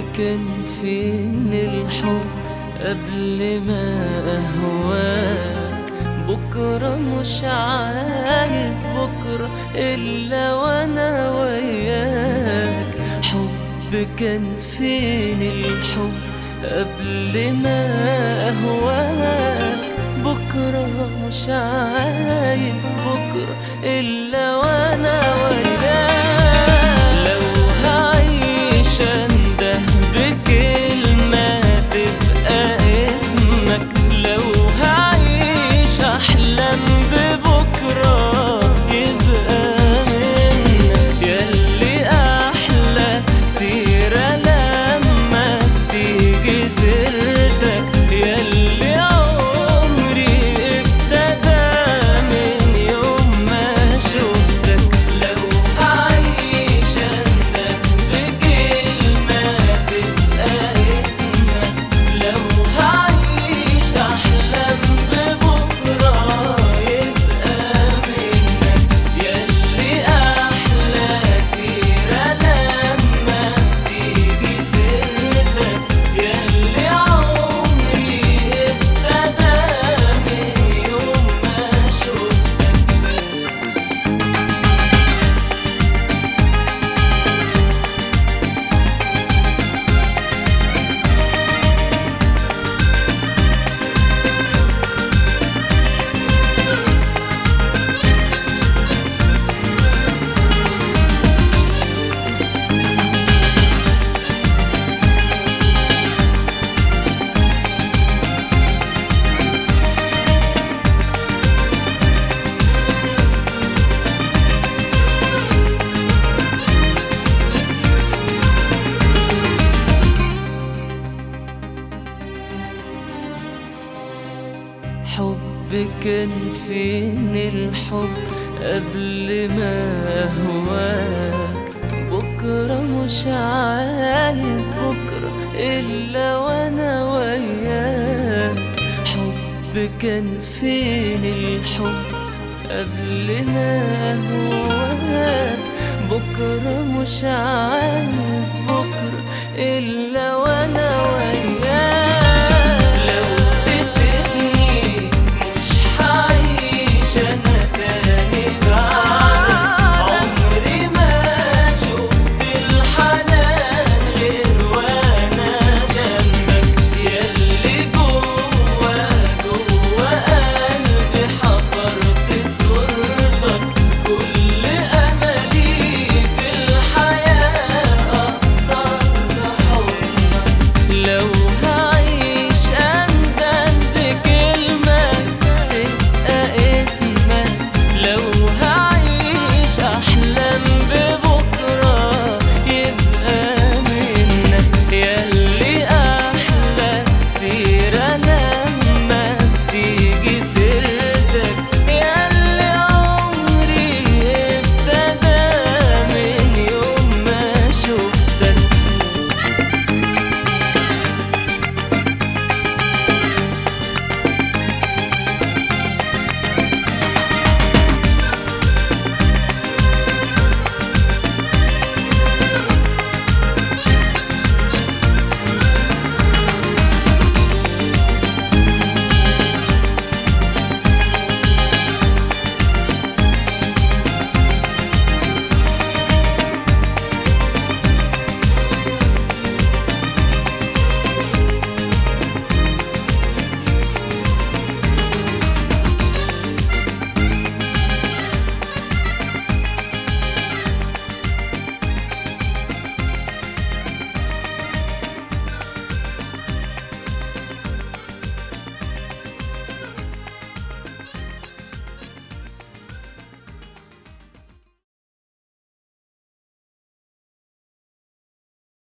كان فين الحب قبل ما أهواك؟ بكرة مش عايز بكرة إلا وأنا وياك. حب كان فين الحب قبل ما أهواك؟ بكرة مش عايز بكرة إلا وأنا وياك. لو هعيش أنده بكلمة تبقى اسمك، لو هعيش أحلم ببكرة يبقى منك. ياللي أحلى سيرة لما تيجي سيرتك، ياللي عمري ابتدى من يوم ما شفتك. لو هعيش أندم بكلمة تبقى اسمك، لو هعيش أحلم ببكرة يبقى منك. ياللي أحلى سيرة لما تيجي سيرتك، ياللي عمري ابتدى من يوم ما شفتك. حب كان فين الحب قبل ما أهواك؟ بكرة مش عايز بكرة إلا وأنا وياك. حب كان فين الحب قبل ما أهواك؟ بكرة مش عايز بكرة إلا وأنا وياك.